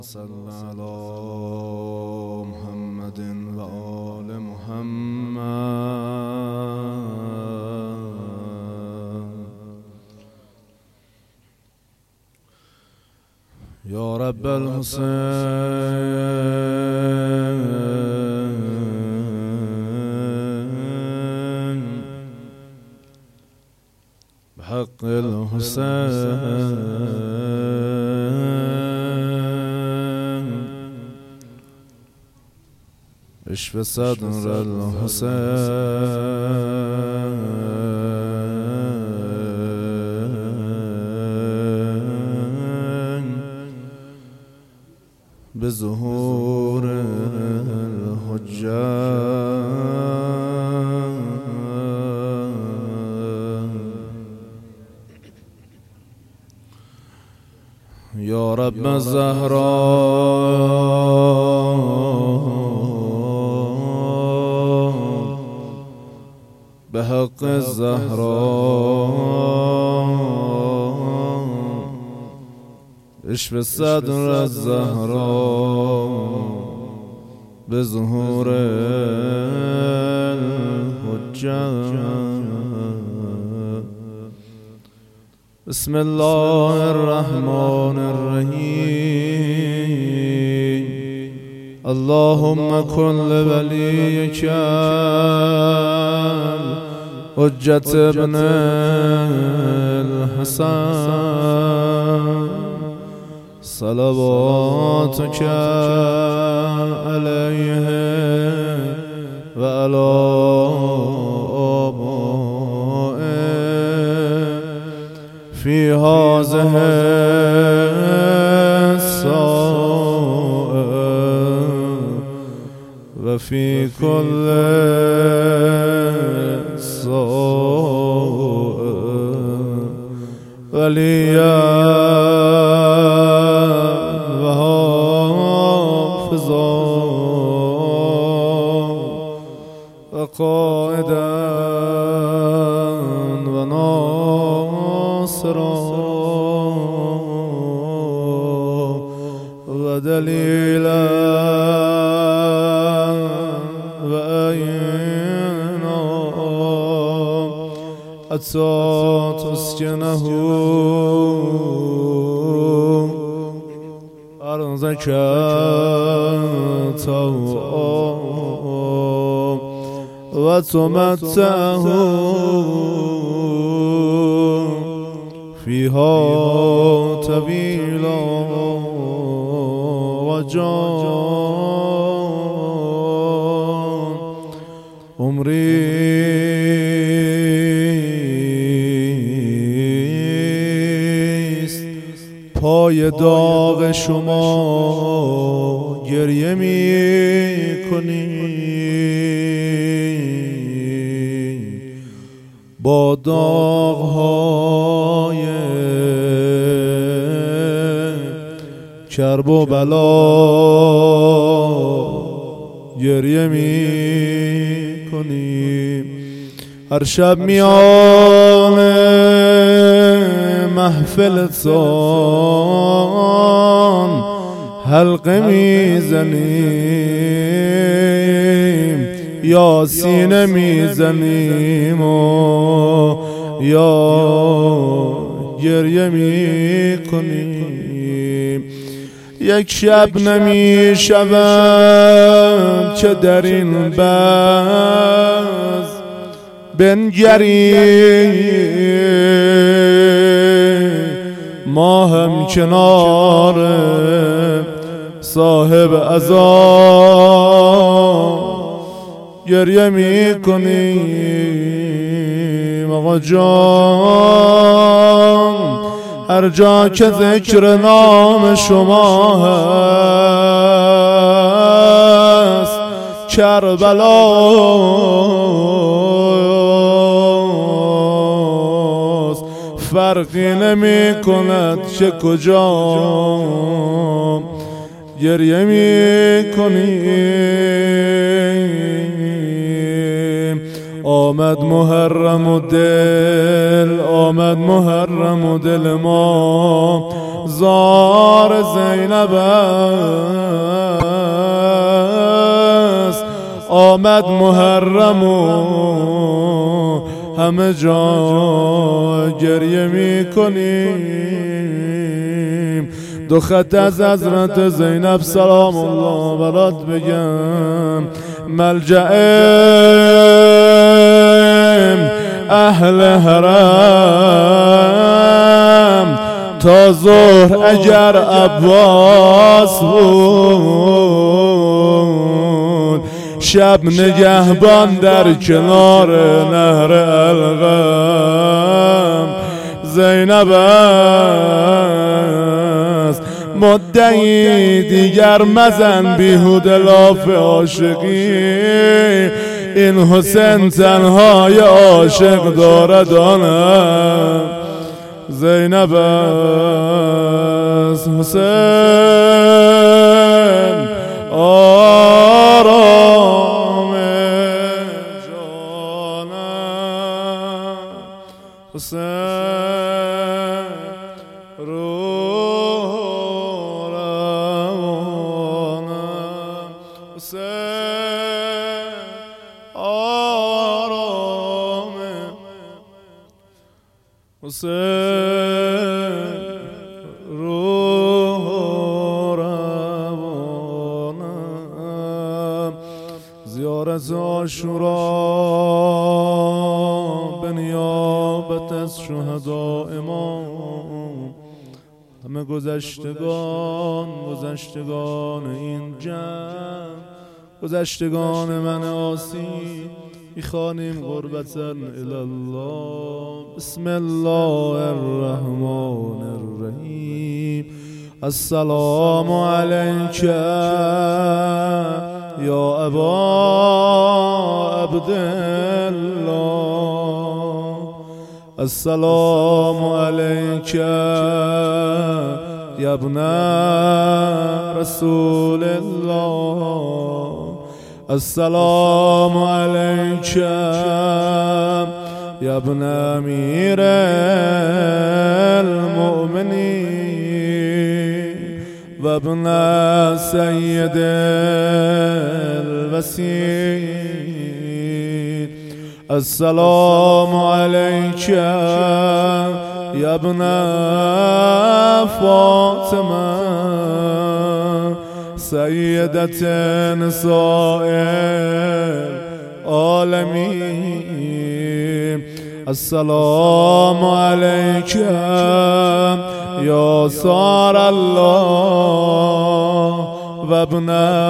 صل على محمد و آل محمد یا رب الحسین بحق الحسین اشف صدر الحسین بظهور الحجة یا رب الزهراء بحق الزهراء اشف صدر الزهراء بظهور الحجة بسم الله الرحمن الرحيم اللهم كن لوليك حجة ابن الحسن صلواتك عليه وعلى آبائه في هذه الساعة وفي كل ساعة وليا وحافظا وقائدا وناصرا ودليلا وأعينا حتى تسكنه أرضك طوعا وتمتعه فيها طويلا وجان عمری پای داغ شما گریه می کنی با داغ‌های کرب و بلا گریه می کنی هر شب میان محفلتان حلقه میزنیم یا سینه میزنیم و یا گریه میکنیم یک شب نمیشوم که در این بز بنگری ما هم کنار صاحب عذاب گریه میکنیم آقا جان هر جا که ذکر نام شما هست کربلاست فرقی نمی کند چه کجا گریه می کنیم آمد محرم و دل، آمد محرم و دل ما زار زینب است. آمد محرم و همه جا گریه می کنیم. دو خط از حضرت زینب سلام الله برات بگم، ملجأ اهل حرم تا ظهر اگر عباس بود، شب نگهبان در کنار نهر الغم زینب است. مدعی دیگر مزن بیهوده لاف عاشقی، این حسین تنهای عاشق دارد آنم زینب است. حسین آرام جانم، حسین روح روانم، حسین آرام، حسین روح روانم. زیارت عاشورا به نیابت از شهداء ما، همه گذشتگان این جمع، گذشتگان من عاصی میخوانیم غربتاً الالله. بسم الله الرحمن الرحیم. السلام علیک یا ابا عبدالله، السلام علیک یا ابن رسول الله، السلام علیک یا ابن امیر المؤمنین و ابن سید الوسیل، السلام علیک یا ابن فاطمه سیدت نساء العالمین، السلام علیک یا سار الله و ابن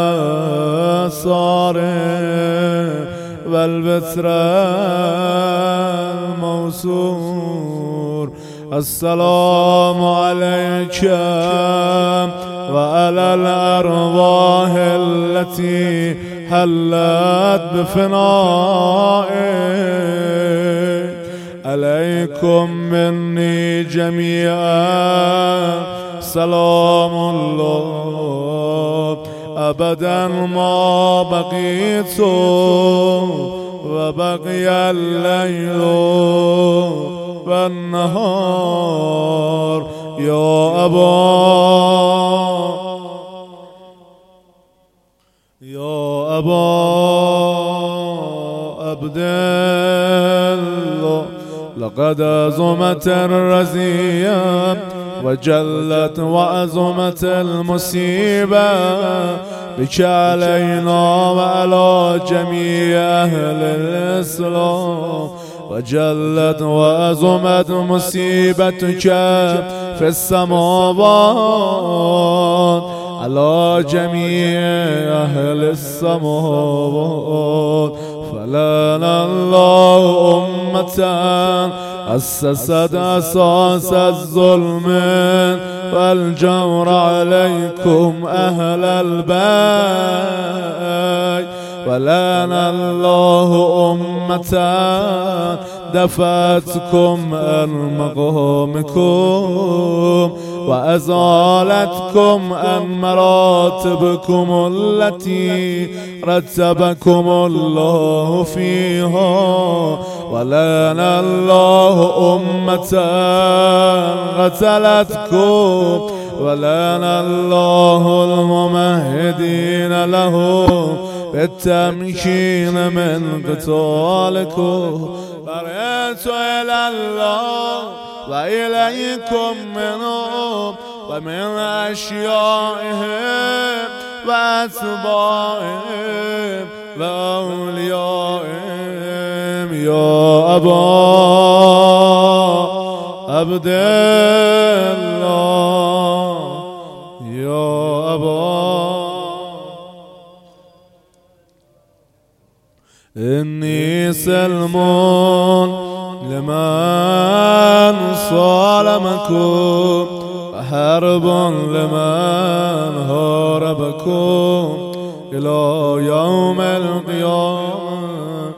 سار و البتر الموسور، السلام علیک و علی الارواح التي حلت بفنائك، علیکم منی جمیعا سلام الله ابدا ما بقیت و بقی اللیل و النهار یا ابا عبدالله، لقد عظمت الرزية وجلت وعظمت المصيبة بك علينا وعلى جميع أهل الإسلام، وجلت وعظمت مصيبتك في السماوات على جميع أهل السماوات، فلعن الله أمة أسست أساس الظلم والجور عليكم أهل البيت، ولعن الله أمة دفعتكم عن مقامكم وأزالتكم عن مراتبكم التي رتبكم الله فيها، ولعن الله أمة قتلتكم، ولعن الله الممهدين لهم بالتمكين من قتالكم. برئت إلى الله وإليكم منهم ومن أشيائهم وأتباعهم وأوليائهم. يا أبا عبد الله، يا أبا إني سلمون لمن صالمكم، وحرب لمن هاربكم إلى يوم القيامة.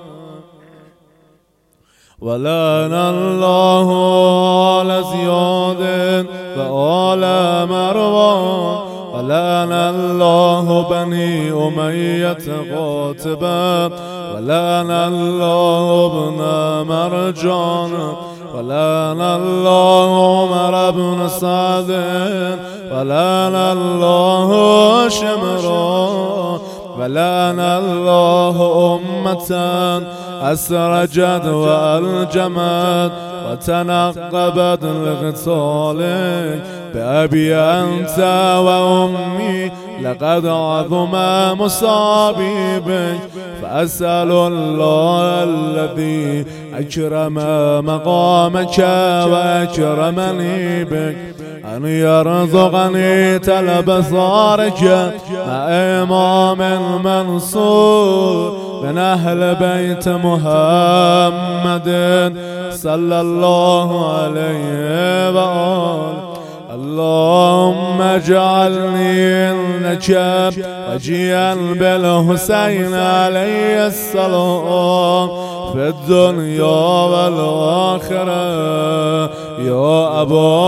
ولعن الله آل زياد وآل مروان، ولعن الله بني أمية قاتبا، ولعن الله ابن مرجان، ولعن الله عمر بن سعد، ولعن الله شمران، ولعن الله أمة أسرجت وألجمت وتنقبت لقتالك. بأبي أنت وأمي لقد عظم مصابي بك، فأسأل الله الذي أكرم مقامك وأكرمني بك أن يرزقني طلب ثارك مع إمام منصور من أهل بيت محمد صلى الله عليه وآله. اللهم اجعلني لك وجيا بالحسين عليه السلام في الدنيا والآخرة. يا أبا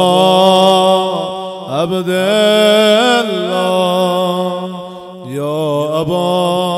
عبد الله، يا أبا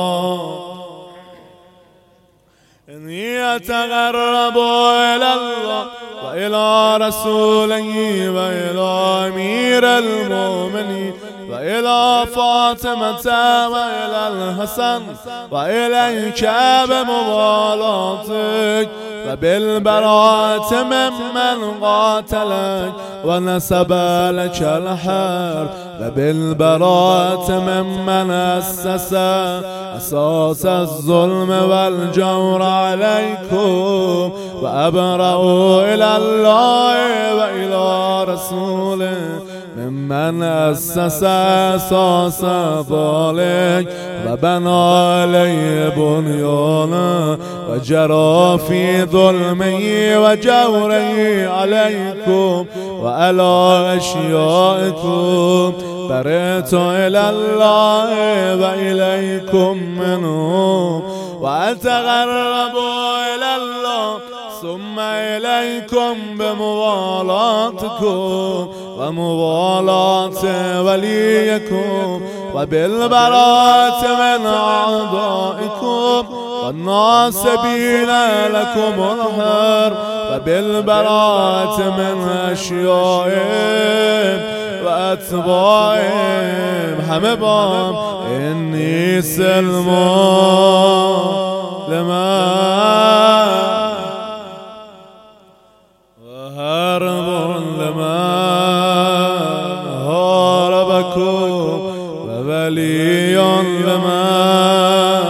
إني أتقرب إلى الله وإلى رسوله وإلى أمير المؤمنين وإلى فاطمة وإلى الحسن وإليك بموالاتك وبالبراءة ممن قاتلك ونسب لك الحرب، وبالبراءة ممن أسس أساس الظلم والجور عليكم. وأبرأ إلى الله وإلى رسوله ممن أسس أساس ذلك وبنى عليه بنيانا وجرى في ظلمه وجوره عليكم وعلى أشيائكم. برئت إلى الله وإليكم منهم وأتقرب إلى الله ثم إليكم بموالاتكم وموالاة وليكم وبالبراءة من أعدائكم والناصبين لكم الحرب وبالبراءة من أشيائهم وأتباعهم. حمبام إني سلمان لمن وهرب لمن هاربكم وولي لمن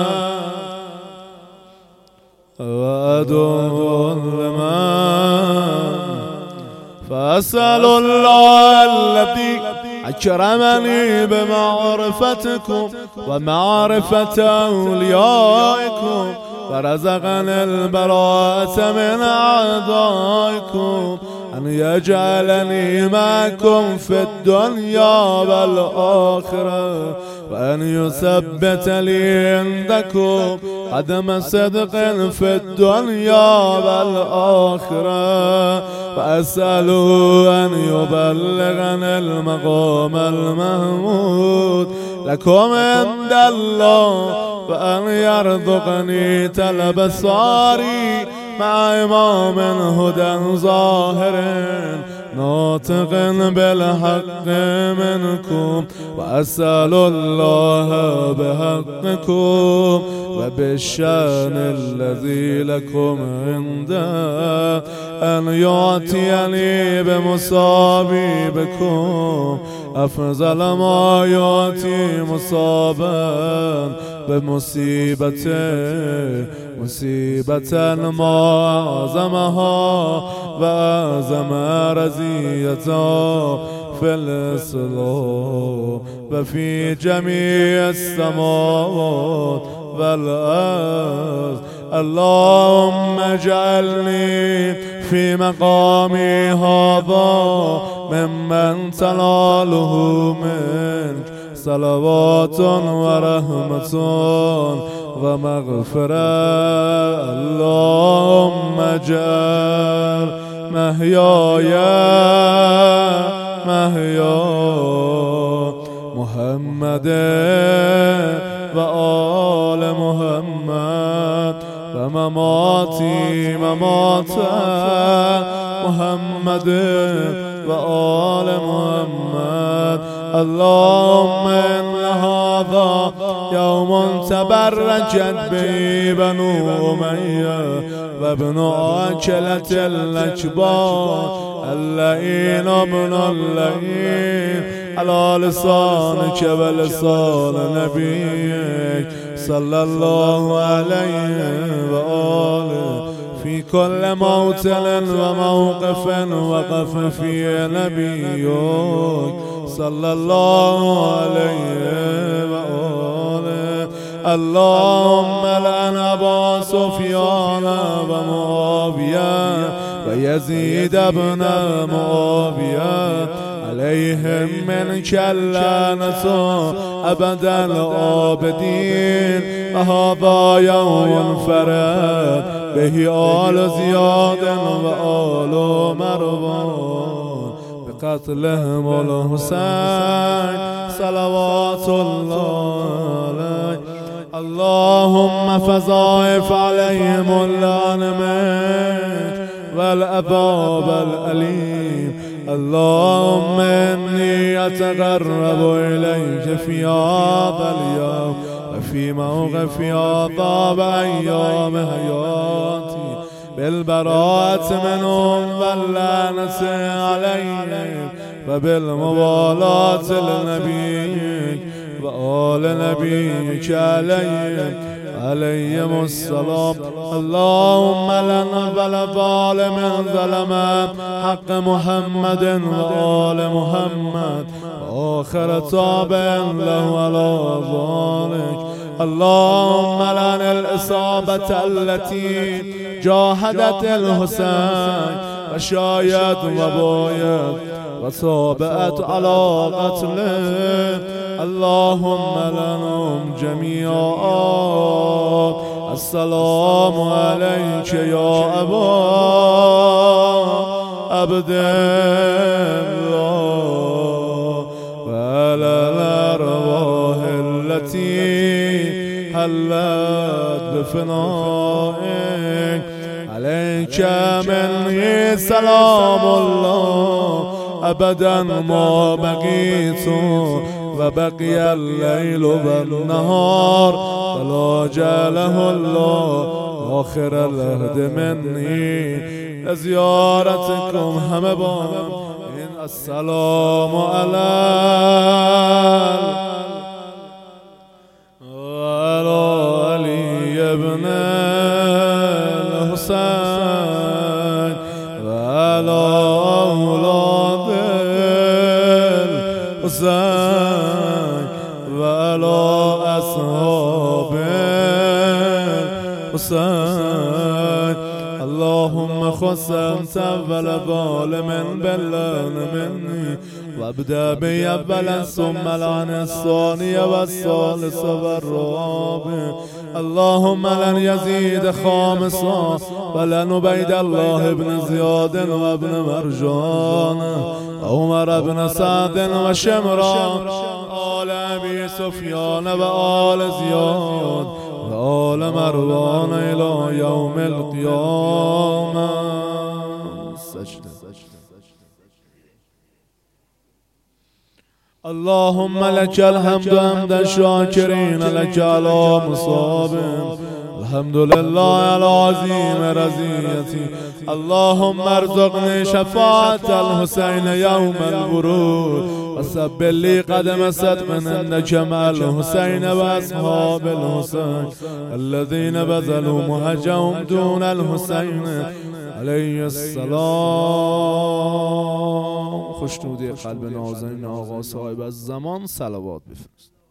وعدو لمن. فأسأل الله الذي أكرمني بمعرفتكم ومعرفة أوليائكم ورزقني البراءة من أعدائكم أن يجعلني معكم في الدنيا والآخرة، وأن يثبت لي عندكم قدم صدق في الدنيا والآخرة، وأسأله أن يبلغني المقام المحمود لكم عند الله، وأن يرزقني طلب ساري مع إمام هدى ظاهر ناطق بالحق منكم، وأسأل الله بحقكم وبالشأن الذي لكم عنده أن يعطيني بمصابي بكم أفضل ما يعطي مصابا بمصيبته، مصيبة ما أعظمها وأعظم رزية في الإسلام وفي جميع السماوات والأرض. اللهم اجعلني في مقامي هذا ممن تناله منك صلوات ورحمة ومغفرة. اللهم اجعل محياي محيا محمد وآل محمد ومماتي ممات محمد وآل محمد. اللهم إن هذا يوم تبرجت به بنو أمية وابن عاكلة الأكبار اللئين ابن اللئين على لسانك ولسان نبيك صلى الله عليه وآله في كل موطن وموقف وقف فيه نبيك صلى الله عليه وآله. اللهم لعن أبا سفيان ومعاوية ويزيد بن معاوية عليهم منك اللعنة أبد الآبدين. وهذا يوم فرد به آل زياد وآل مروان بقتلهم الحسين صلوات الله عليه. اللهم فضائف عليهم اللعن منك والعذاب الأليم. اللهم إني أتقرب إليك في هذا اليوم وفي موقف هذا وأيام حياتي بالبراءة منهم واللعنة عليهم وبالموالاة لنبيك وآل نبيك عليهم السلام. اللهم لنا ظالم ظلم حق محمد وآل محمد وآخر تابع له على ذلك. اللهم لنا الإصابة التي جاهدت الحسين وشايت وبايت وصابت على قتله. اللهم لنهم جميعا السلام عليك يا أبا عبد الله وعلى الأرواح التي حلت بفنائك عليك مني سلام الله أبدا ما بقيت وبقي الليل والنهار ولا جعله الله آخر العهد مني لزيارتكم هم بار. السلام على علي بن الحسين وعلى أولاد الحسين وعلى أصحاب الحسين. اللهم اللهم خص انت اول ظالم باللعن مني وابدأ بي اولا ثم لعن الثاني والثالث والرابع. اللهم لن يزيد خامسا ولن عبيد الله بن زياد وابن مرجان عمر بن سعد وشمران آل ابي سفيان وآل زياد وآل مروان الى يوم القيامة. سجده. اللهم لك الحمد حمدا شاكرين لك على مصاب. الحمد لله العظيم رضيتي. اللهم ارزقني شفاعة الحسين يوم الورود وثبت لي قدم صدق عندك مع الحسين واصحاب الحسين الذين بذلوا مهجهم دون الحسين علیه السلام. خوشنودی قلب نازنین آقا صاحب از زمان صلوات بفرست.